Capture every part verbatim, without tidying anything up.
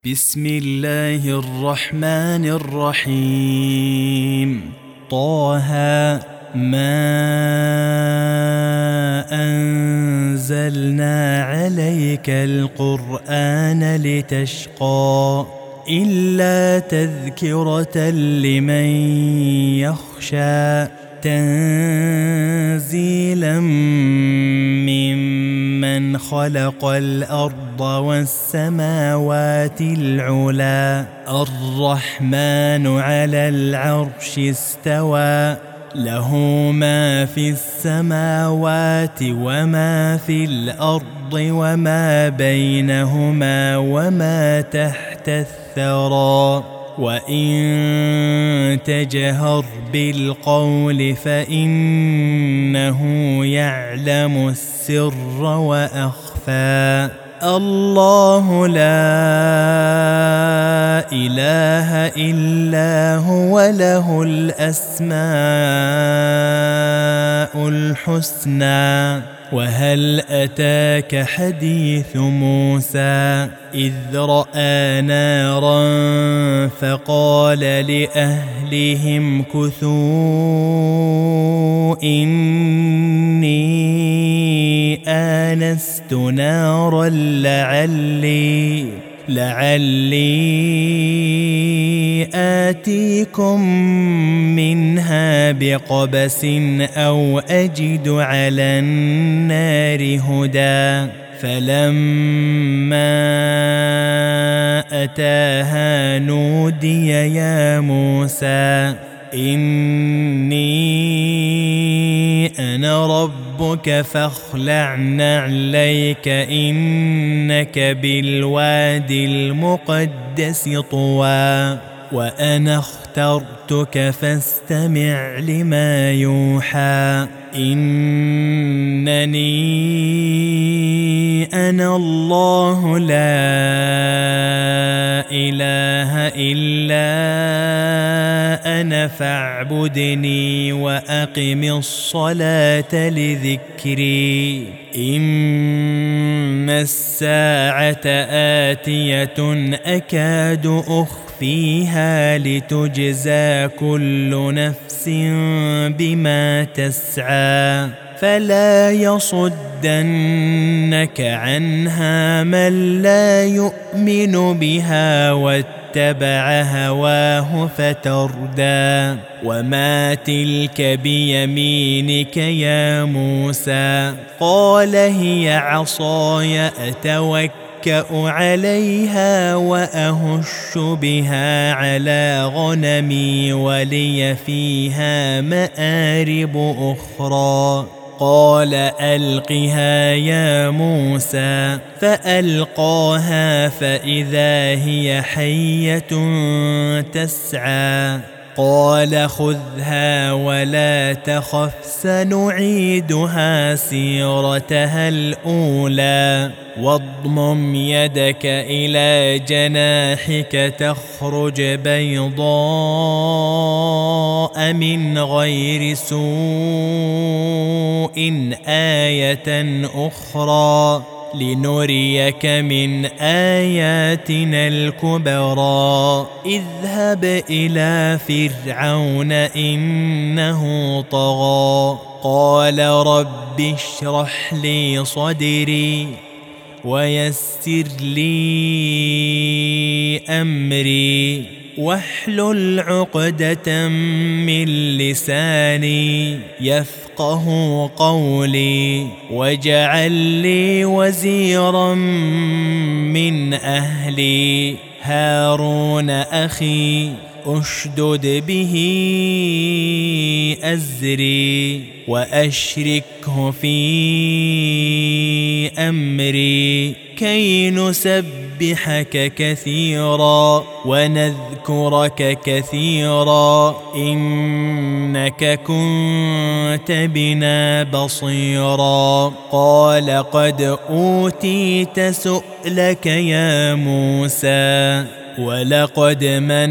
بسم الله الرحمن الرحيم. طه ما أنزلنا عليك القرآن لتشقى إلا تذكرة لمن يخشى تنزيلا ممن خلق الأرض والسماوات العلى الرحمن على العرش استوى له ما في السماوات وما في الأرض وما بينهما وما تحت الثرى وإن تجهر بالقول فإنه يعلم السر وأخفى الله لا إله إلا هو له الأسماء الحسنى وهل أتاك حديث موسى إذ رأى نارا فقال لأهلهم كثوا إني آنست نارا لعلي لعلي آتيكم منها بقبس أو أجد على النار هدى فلما أتاها نودي يا موسى إني أنا ربك فاخلع نعليك إنك بالوادي المقدس طوى وأنا اخترتك فاستمع لما يوحى إنني أنا الله لا إله إلا أنا فاعبدني وأقم الصلاة لذكري إن الساعة آتية أكاد أخفيها لتجزى كل نفس بما تسعى فلا يصدنك عنها من لا يؤمن بها واتبع هواه فتردى وما تلك بيمينك يا موسى قال هي عصاي أتوكل عليها وأهش بها على غنمي ولي فيها مآرب أخرى قال ألقها يا موسى فألقاها فإذا هي حية تسعى قال خذها ولا تخف سنعيدها سيرتها الأولى واضمم يدك إلى جناحك تخرج بيضاء من غير سوء آية أخرى لنريك من آياتنا الكبرى اذهب إلى فرعون إنه طغى قال رب اشرح لي صدري ويسر لي أمري واحلل عقدة من لساني يفقه قولي واجعل لي وزيرا من أهلي هارون أخي أشدد به أزري وأشركه في أمري كي نسبحك كثيرا ونذكرك كثيرا إنك كنت بنا بصيرا قال قد أوتيت سؤلك يا موسى ولقد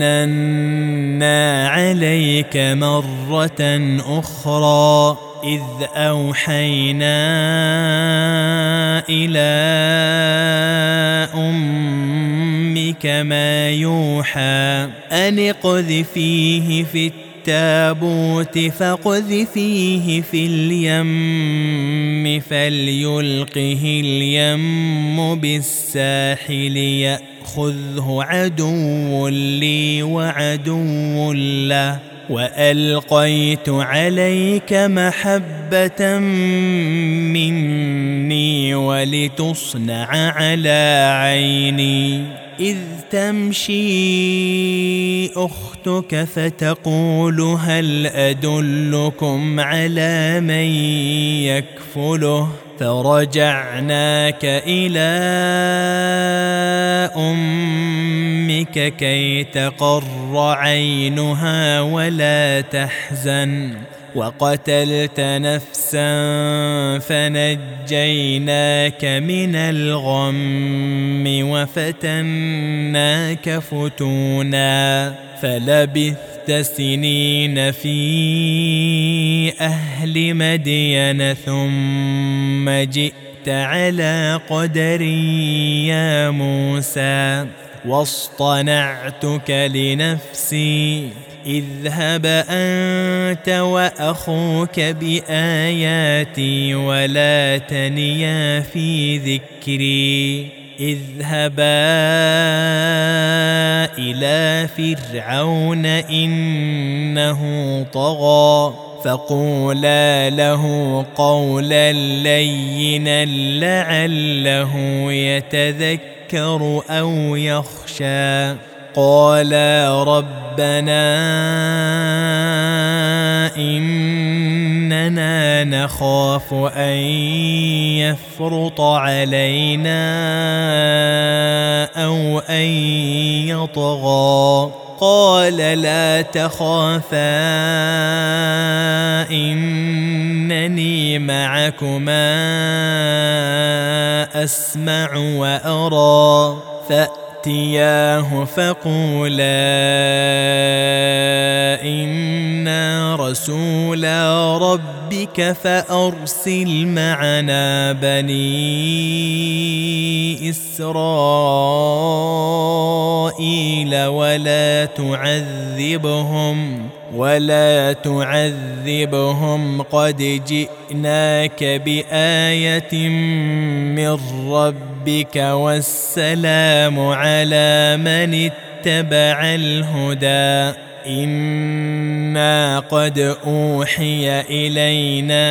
مننا عليك مرة أخرى إذ أوحينا إلى أمك كما يوحى أن اقذفيه في التابوت فاقذفيه في اليم فليلقه اليم بالساحل يأخذه عدو لي وعدو له وألقيت عليك محبة مني ولتصنع على عيني إذ تمشي أختك فتقول هل أدلكم على من يكفله فرجعناك إلى أمك كي تقر عينها ولا تحزن وقتلت نفسا فنجيناك من الغم وفتناك فتونا فلبثت سنين في أهل مدين ثم جئت على قدري يا موسى واصطنعتك لنفسي اذهب أنت وأخوك بآياتي ولا تنيا في ذكري اذهبا إلى فرعون إنه طغى فقولا له قولا لينا لعله يتذكر أو يخشى قالا ربنا إننا نخاف أن يفرط علينا أو أن يطغى قال لا تخافا إنني معكما أسمع وأرى فأتياه فقولا إنا رسولا ربك فأرسل معنا بني إسرائيل ولا تعذبهم ولا تعذبهم قد جئناك بآية من ربك والسلام على من اتبع الهدى إنا قد أوحي إلينا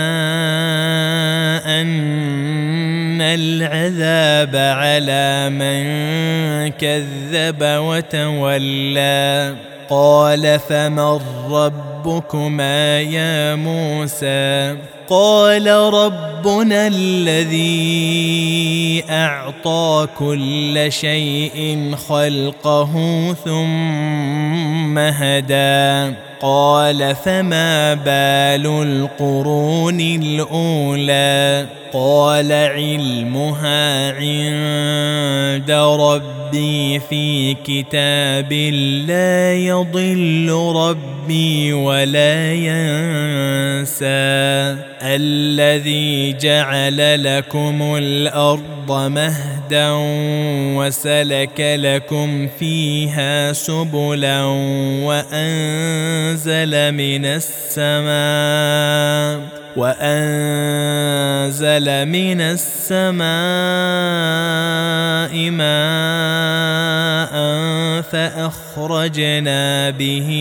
أن العذاب على من كذب وتولى قال فمن ربكما يا موسى قال ربنا الذي أعطى كل شيء خلقه ثم هدى قال فما بال القرون الأولى قال علمها عند ربي في كتاب لا يضل ربي ولا ينسى الذي جعل لكم الأرض مهدا وسلك لكم فيها سبلا وأنزل من السماء وأنزل من السماء ماء فأخرجنا به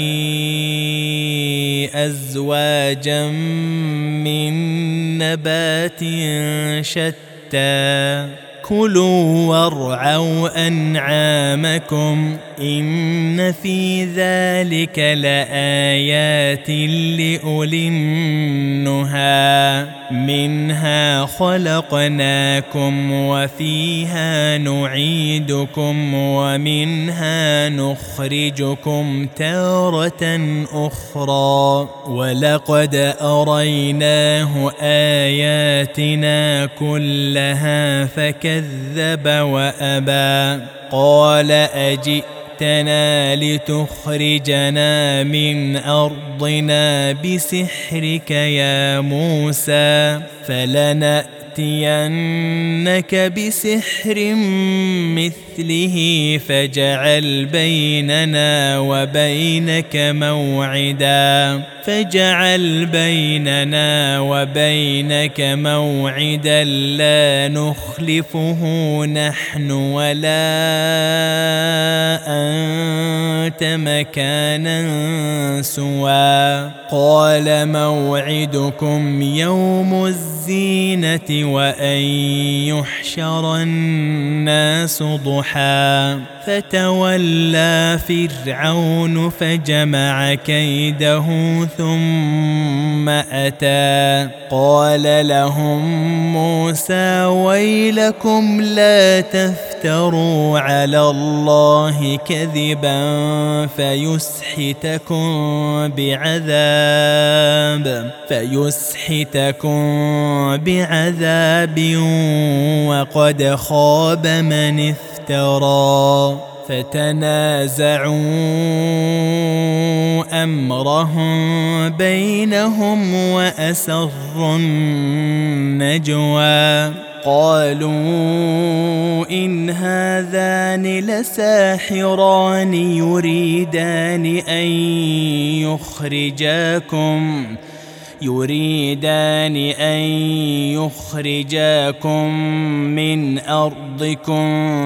أزواجا من نبات شتى كلوا وارعوا أنعامكم إن في ذلك لآيات لأولي النهى منها خلقناكم وفيها نعيدكم ومنها نخرجكم تارة أخرى ولقد أريناه آياتنا كلها فكذب وأبى قال أجئتنا لتخرجنا من أرضنا بسحرك يا موسى فلنأتينك لآتينك بسحر مثله فاجعل بيننا وبينك موعدا فاجعل بيننا وبينك موعدا لا نخلفه نحن ولا أنت مكانا سوى قال موعدكم يوم الزينة وأن يحشر الناس ضحى فتولى فرعون فجمع كيده ثم أتى قال لهم موسى ويلكم لا تفتروا على الله كذبا فيسحتكم بعذاب فيسحتكم بعذاب وقد خاب من افترى فتنازعوا أمرهم بينهم وأسروا النجوى قالوا إن هذان لساحران يريدان أن يخرجاكم يريدان أن يخرجاكم من أرضكم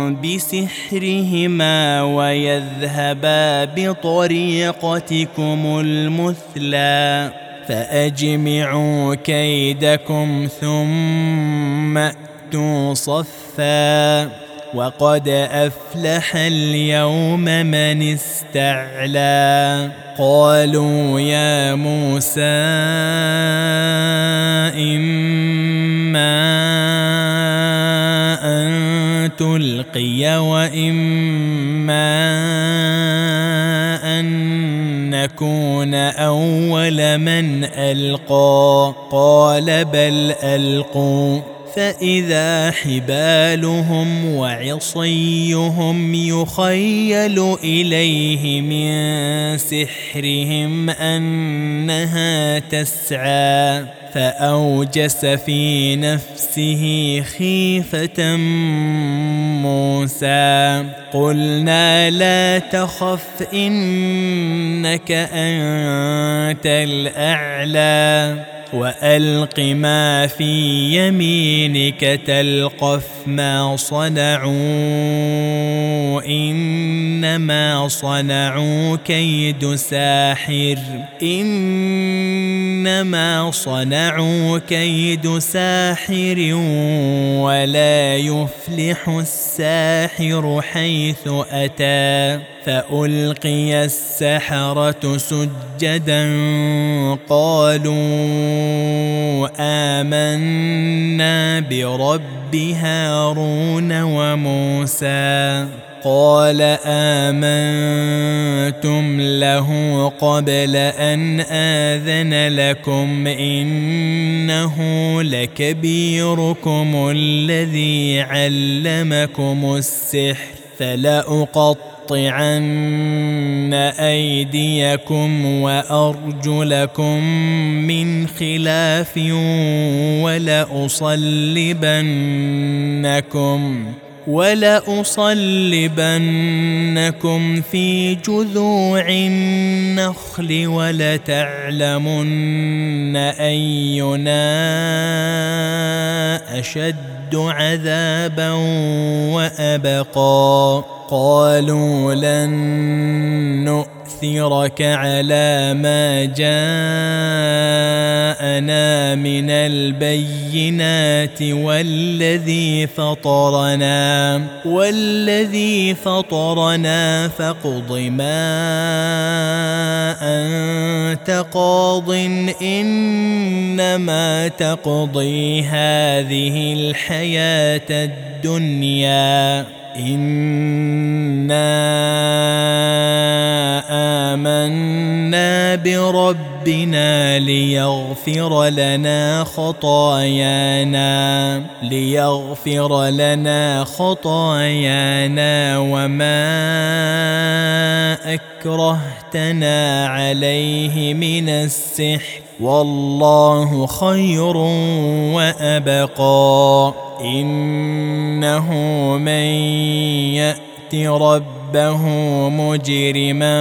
بسحرهما ويذهبا بطريقتكم المثلى فأجمعوا كيدكم ثم أتوا صفا وقد أفلح اليوم من استعلى قالوا يا موسى إما أن تلقي وإما أن نكون أول من ألقى قال بل ألقوا فإذا حبالهم وعصيهم يخيل إليه من سحرهم أنها تسعى فأوجس في نفسه خيفة موسى قلنا لا تخف إنك أنت الأعلى وألق ما في يمينك تلقف ما صنعوا إنما صنعوا كيد ساحر إنما صنعوا كيد ساحر ولا يفلح الساحر حيث أتى فألقي السحرة سجدا قالوا آمنا برب هارون وموسى قال آمنتم له قبل أن آذن لكم إنه لكبيركم الذي علمكم السحر فلأقطعن أيديكم وأرجلكم من خلاف ولأصلبنكم ولأصلبنكم في جذوع النخل ولتعلمن أينا أشد عذابا وأبقى قالوا لن نؤثرك على ما جاءنا من البينات والذي فطرنا والذي فطرنا فاقض ما أنت قاض إنما تقضي هذه الحياة الدنيا إنا آمنا بربنا ليغفر لنا خطايانا ليغفر لنا خطايانا وما أكرهت أظهرتنا عليه من السحر والله خير وأبقى إنه من يأت ربه مجرما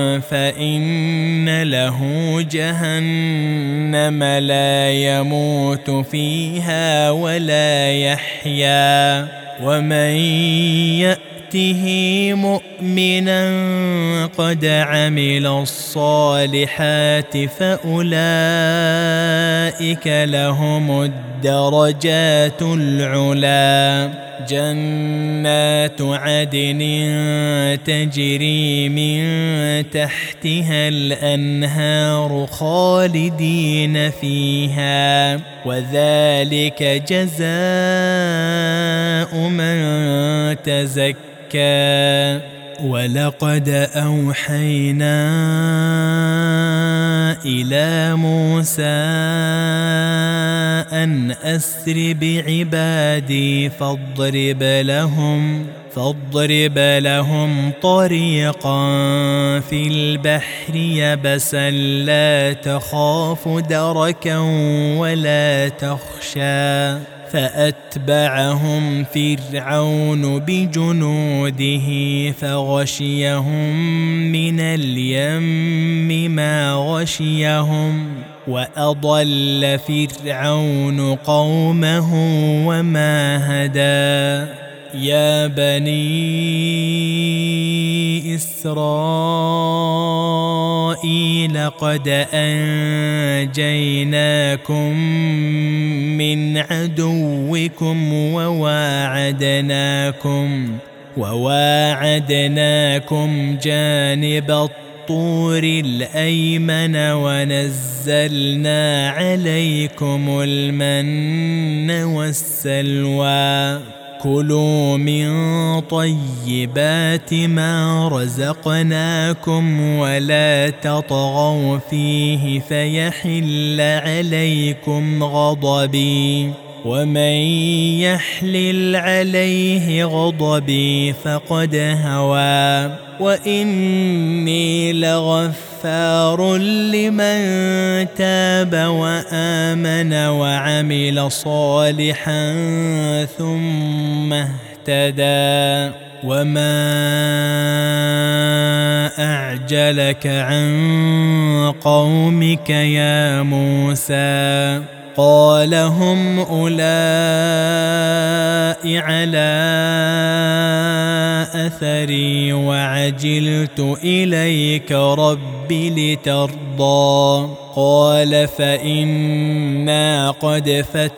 فإن له جهنم لا يموت فيها ولا يحيا ومن يأته مؤمنا قد عمل الصالحات فأولئك لهم الدرجات العلا جنات عدن تجري من تحتها الأنهار خالدين فيها وذلك جزاء من تزكى ولقد أوحينا إلى موسى أن أسر بعبادي فاضرب لهم فاضرب لهم طريقا في البحر يبسا لا تخاف دركا ولا تخشى فأتبعهم فرعون بجنوده فغشيهم من اليم ما غشيهم وأضل فرعون قومه وما هدى يا بني إسرائيل قد أنجيناكم من عدوكم وواعدناكم وواعدناكم جانب الطور الأيمن ونزلنا عليكم المن والسلوى كلوا من طيبات ما رزقناكم ولا تطغوا فيه فيحل عليكم غضبي ومن يحلل عليه غضبي فقد هوى وإني لغفار لمن تاب وآمن وعمل صالحا ثم اهتدى وما أعجلك عن قومك يا موسى قال هم أولئك على أثري وعجلت إليك رب لترضى قال فإنا قد فتنا